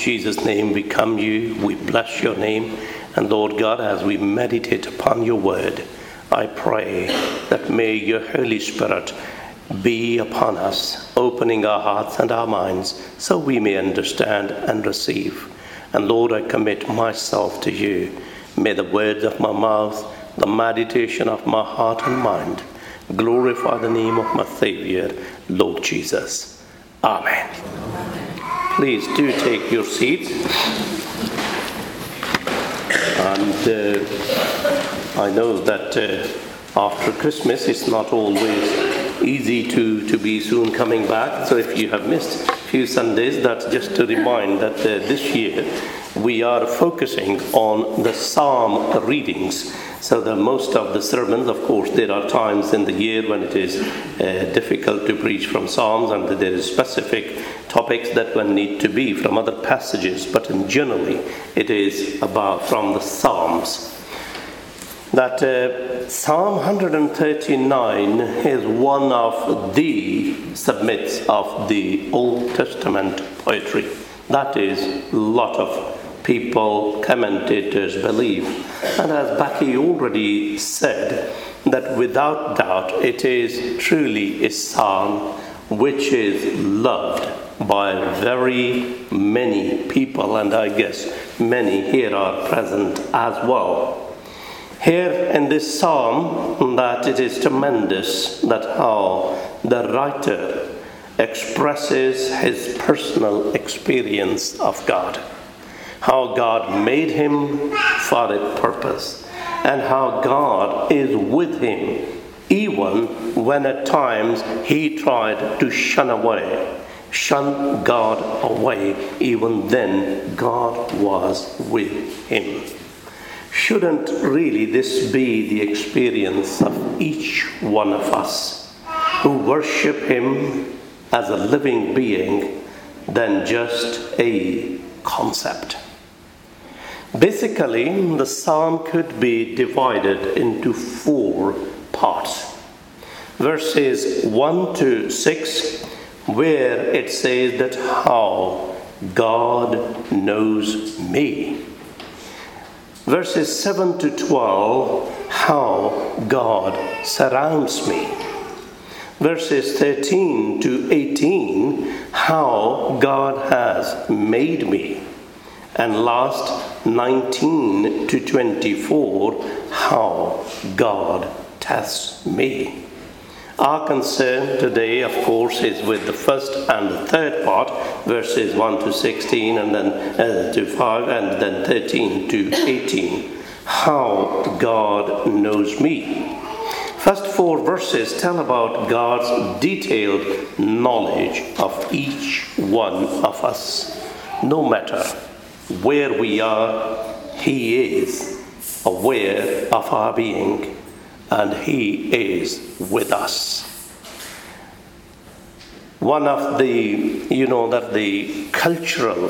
Jesus' name we come you, we bless your name. And Lord God, as we meditate upon your word, I pray that may your Holy Spirit be upon us, opening our hearts and our minds so we may understand and receive. And Lord, I commit myself to you. May the words of my mouth, the meditation of my heart and mind glorify the name of my Savior, Lord Jesus. Amen. Please do take your seats. And I know that after Christmas it's not always easy to be soon coming back. So if you have missed a few Sundays, that's just to remind that this year we are focusing on the Psalm readings. So that most of the sermons, of course, there are times in the year when it is difficult to preach from Psalms, and there is specific topics that one need to be from other passages. But in generally, it is about from the Psalms. That Psalm 139 is one of the submits of the Old Testament poetry. That is a lot of people, commentators believe. And as Becky already said, that without doubt it is truly a psalm which is loved by very many people, and I guess many here are present as well. Here in this psalm, that it is tremendous that how the writer expresses his personal experience of God. How God made him for a purpose, and how God is with him, even when at times he tried to shun God away, even then God was with him. Shouldn't really this be the experience of each one of us who worship him as a living being than just a concept? Basically, the psalm could be divided into 4 parts. Verses 1 to 6, where it says that how God knows me. Verses 7 to 12, how God surrounds me. Verses 13 to 18, how God has made me. And last, 19 to 24, how God tests me. Our concern today, of course, is with the first and the third part, verses 1 to 16, and then to 5, and then 13 to 18. How God knows me. First 4 verses tell about God's detailed knowledge of each one of us. No matter where we are, he is aware of our being, and he is with us. One of the, that the cultural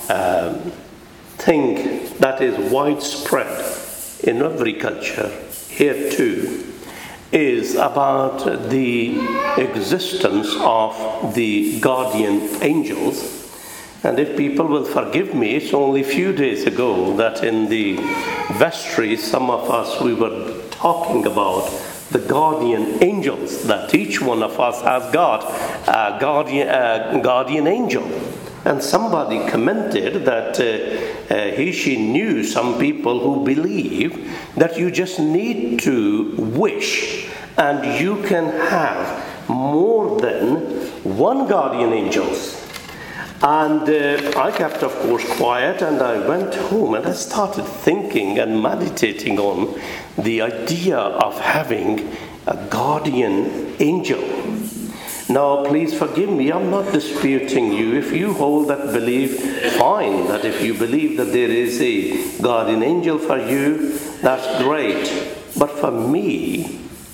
thing that is widespread in every culture, here too, is about the existence of the guardian angels. And if people will forgive me, it's only a few days ago that in the vestry, some of us, we were talking about the guardian angels, that each one of us has got a guardian angel. And somebody commented that she knew some people who believe that you just need to wish and you can have more than one guardian angels. And I kept, of course, quiet, and I went home and I started thinking and meditating on the idea of having a guardian angel. Now, please forgive me, I'm not disputing you. If you hold that belief, fine. That if you believe that there is a guardian angel for you, that's great. But for me,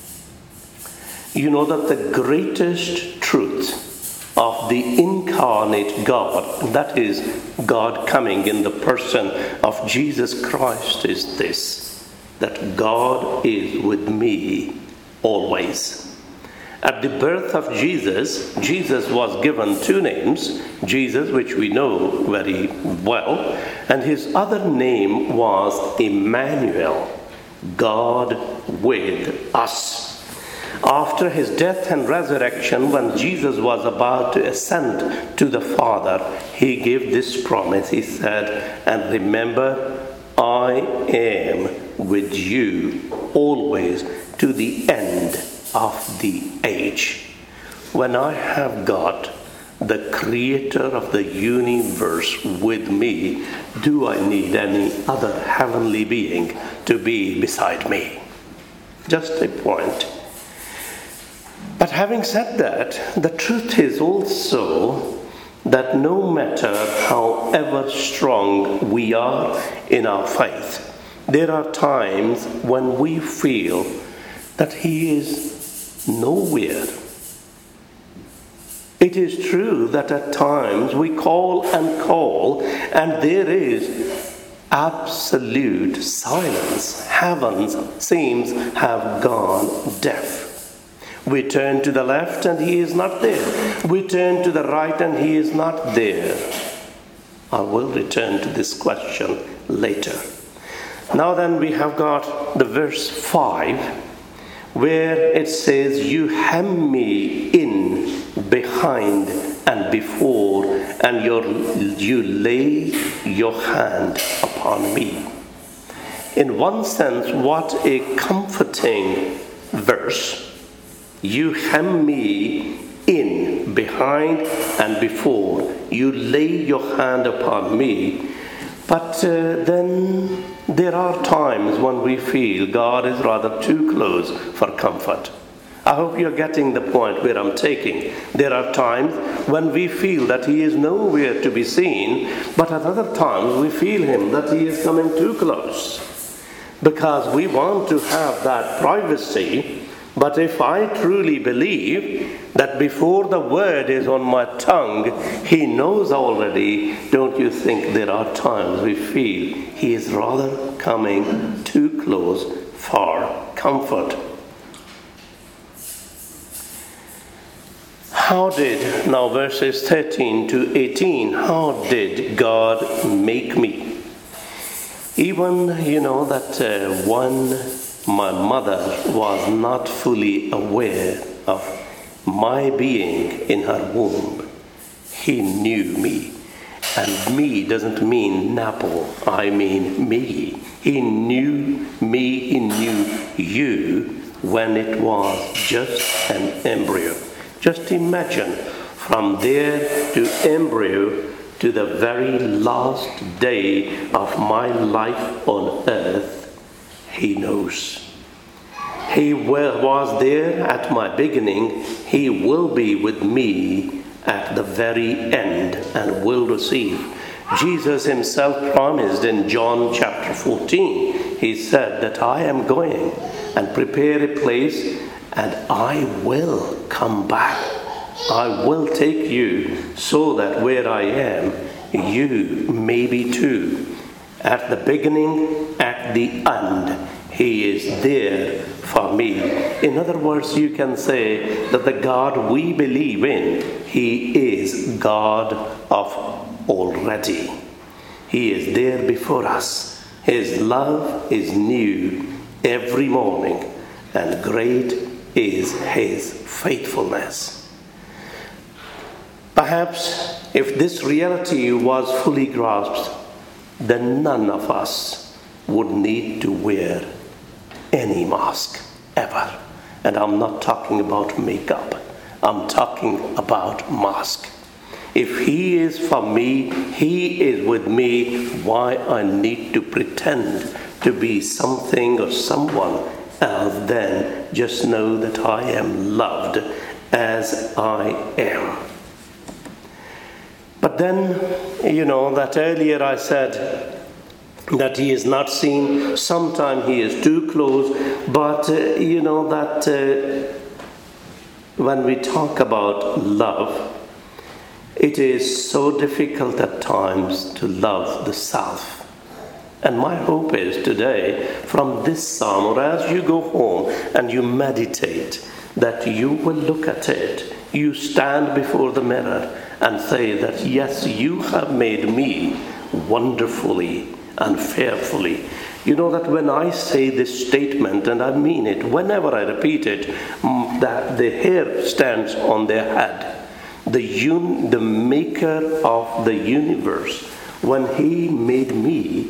that the greatest truth of the incarnate God, that is God coming in the person of Jesus Christ, is this, that God is with me always. At the birth of Jesus, Jesus was given two names, Jesus, which we know very well, and his other name was Emmanuel, God with us. After his death and resurrection, when Jesus was about to ascend to the Father, he gave this promise. He said, "And remember, I am with you always to the end of the age." When I have got the creator of the universe with me, do I need any other heavenly being to be beside me? Just a point. But having said that, the truth is also that no matter however strong we are in our faith, there are times when we feel that he is nowhere. It is true that at times we call, and there is absolute silence. Heaven seems have gone deaf. We turn to the left and he is not there. We turn to the right and he is not there. I will return to this question later. Now then, we have got the verse 5 where it says, "You hem me in behind and before, and you lay your hand upon me." In one sense, what a comforting verse. You hem me in, behind and before. You lay your hand upon me. But then there are times when we feel God is rather too close for comfort. I hope you're getting the point where I'm taking. There are times when we feel that he is nowhere to be seen, but at other times we feel him that he is coming too close. Because we want to have that privacy. But if I truly believe that before the word is on my tongue, he knows already, don't you think there are times we feel he is rather coming too close for comfort? How did, now verses 13 to 18, how did God make me? Even, that one my mother was not fully aware of my being in her womb. He knew me. And me doesn't mean Naples, I mean me. He knew me, he knew you when it was just an embryo. Just imagine, from there to embryo to the very last day of my life on earth, he knows. He was there at my beginning. He will be with me at the very end and will receive. Jesus himself promised in John chapter 14, he said that I am going and prepare a place and I will come back. I will take you so that where I am, you may be too. At the beginning, at the end, he is there for me. In other words, you can say that the God we believe in, he is God of already. He is there before us. His love is new every morning, and great is his faithfulness. Perhaps if this reality was fully grasped, then none of us would need to wear any mask ever. And I'm not talking about makeup. I'm talking about mask. If he is for me, he is with me, why I need to pretend to be something or someone else? Then just know that I am loved as I am. But then, that earlier I said that he is not seen. Sometimes he is too close. But, when we talk about love, it is so difficult at times to love the self. And my hope is today, from this psalm, or as you go home and you meditate, that you will look at it, you stand before the mirror and say that, yes, you have made me wonderfully and fearfully. You know that when I say this statement, and I mean it, whenever I repeat it, that the hair stands on their head. The maker of the universe, when he made me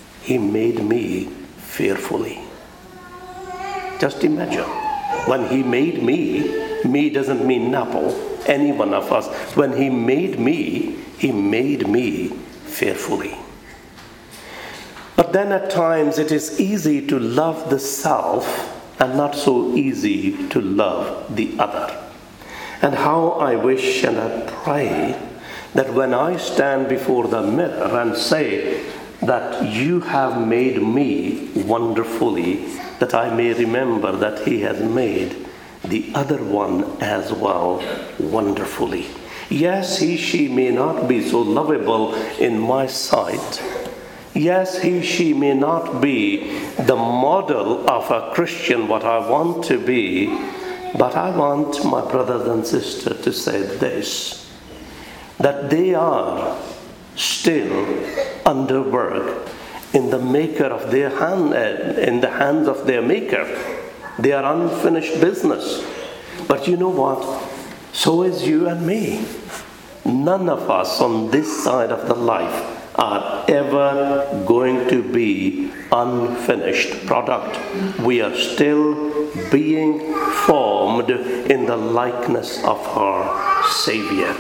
fearfully. Just imagine, when he made me doesn't mean Napo, any one of us. When he made me fearfully. But then at times it is easy to love the self and not so easy to love the other. And how I wish and I pray that when I stand before the mirror and say that you have made me wonderfully, that I may remember that he has made the other one as well wonderfully. Yes, she may not be so lovable in my sight. Yes, she may not be the model of a Christian, what I want to be, but I want my brothers and sisters to say this, that they are still under work in the maker of their hand, in the hands of their maker. They are unfinished business. But you know what? So is you and me. None of us on this side of the life are ever going to be unfinished product. We are still being formed in the likeness of our Savior.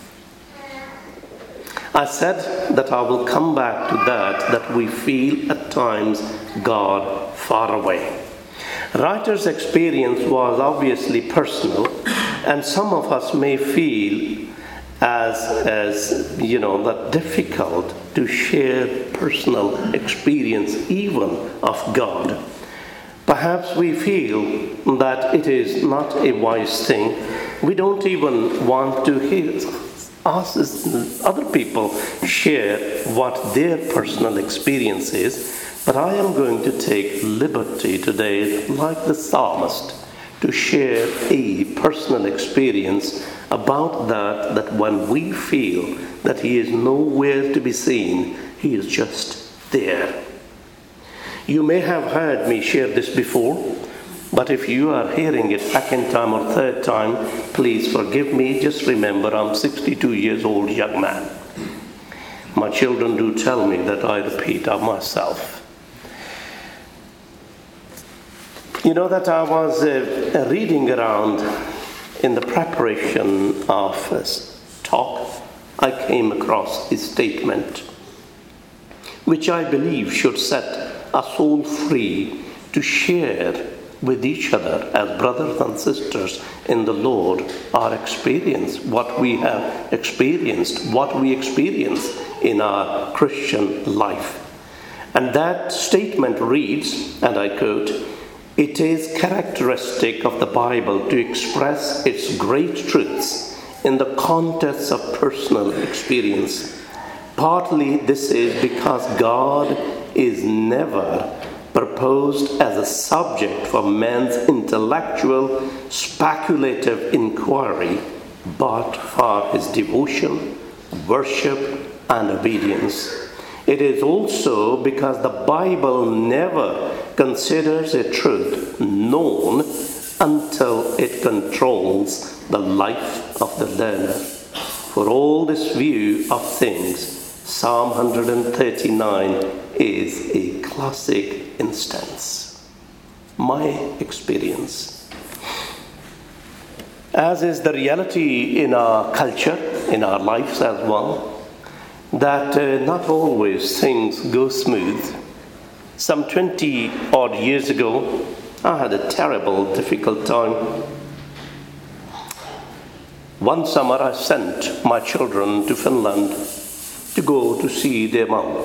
I said that I will come back to that we feel at times God far away. Writer's experience was obviously personal, and some of us may feel as you know, that difficult to share personal experience even of God. Perhaps we feel that it is not a wise thing. We don't even want to hear other people share what their personal experience is. But I am going to take liberty today, like the psalmist, to share a personal experience about that when we feel that he is nowhere to be seen, he is just there. You may have heard me share this before, but if you are hearing it second time or third time, please forgive me. Just remember, I'm 62 years old young man. My children do tell me that I repeat of myself. You know that I was reading around in the preparation of this talk, I came across a statement which I believe should set us all free to share with each other as brothers and sisters in the Lord our experience, what we have experienced, what we experience in our Christian life. And that statement reads, and I quote, "It is characteristic of the Bible to express its great truths in the context of personal experience. Partly this is because God is never proposed as a subject for man's intellectual, speculative inquiry, but for his devotion, worship, and obedience. It is also because the Bible never considers a truth known until it controls the life of the learner. For all this view of things, Psalm 139 is a classic instance." My experience. As is the reality in our culture, in our lives as well, that not always things go smooth. Some 20 odd years ago, I had a terrible, difficult time. One summer I sent my children to Finland to go to see their mom.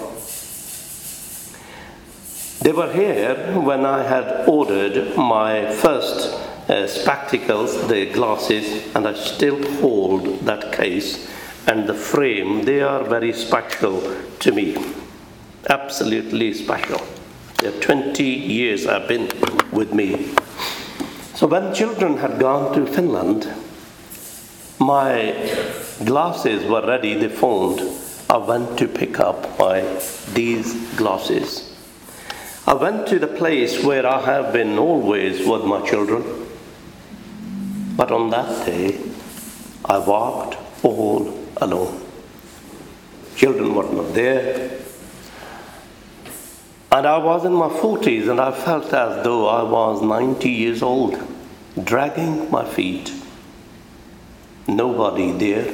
They were here when I had ordered my first spectacles, the glasses, and I still hold that case and the frame. They are very special to me, absolutely special. They're 20 years have been with me. So when children had gone to Finland, my glasses were ready. They phoned. I went to pick up these glasses. I went to the place where I have been always with my children. But on that day, I walked all alone. Children were not there. And I was in my 40s, and I felt as though I was 90 years old, dragging my feet. Nobody there.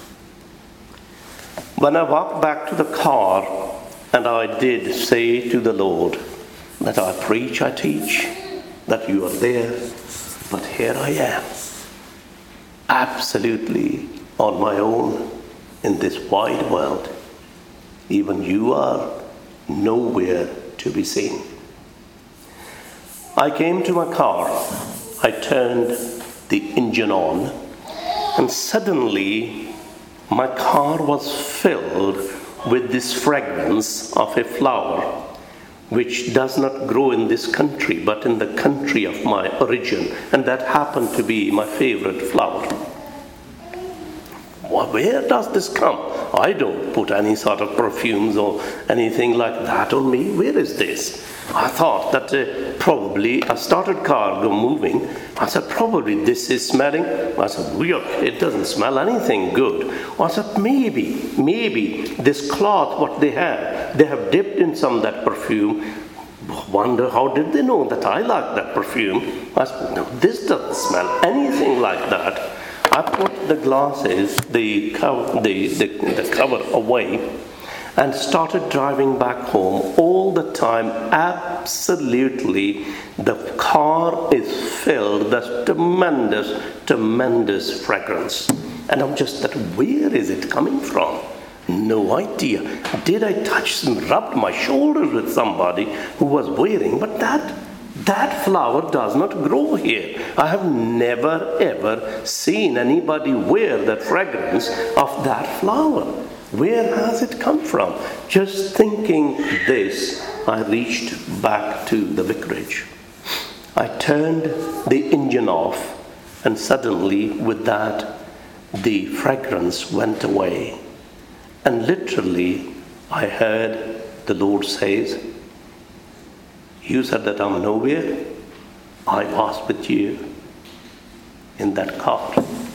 When I walked back to the car, and I did say to the Lord that I preach, I teach, that you are there, but here I am, absolutely on my own in this wide world. Even you are nowhere to be seen. I came to my car, I turned the engine on, and suddenly my car was filled with this fragrance of a flower which does not grow in this country but in the country of my origin, and that happened to be my favorite flower. Where does this come? I don't put any sort of perfumes or anything like that on me. Where is this? I thought that probably I started car moving. I said, probably this is smelling. I said, weird, it doesn't smell anything good. I said, maybe this cloth, what they have dipped in some of that perfume. Wonder how did they know that I like that perfume? I said, no, this doesn't smell anything like that. I put the glasses, the cover away, and started driving back home. All the time, absolutely, the car is filled with tremendous fragrance. And I'm just that, where is it coming from? No idea. Did I rubbed my shoulders with somebody who was wearing, but that flower does not grow here. I have never ever seen anybody wear that fragrance of that flower. Where has it come from? Just thinking this, I reached back to the vicarage. I turned the engine off, and suddenly with that, the fragrance went away. And literally, I heard the Lord says, you said that I'm nowhere. I was with you in that car.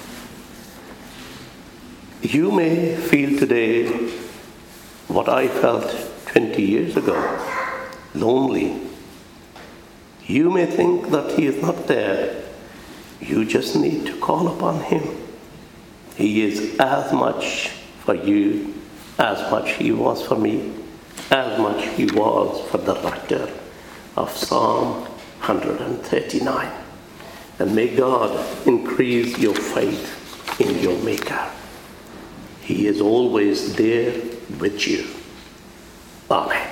You may feel today what I felt 20 years ago, lonely. You may think that He is not there. You just need to call upon Him. He is as much for you as much He was for me, as much He was for the writer of Psalm 139. And may God increase your faith in your Maker. He is always there with you. Amen.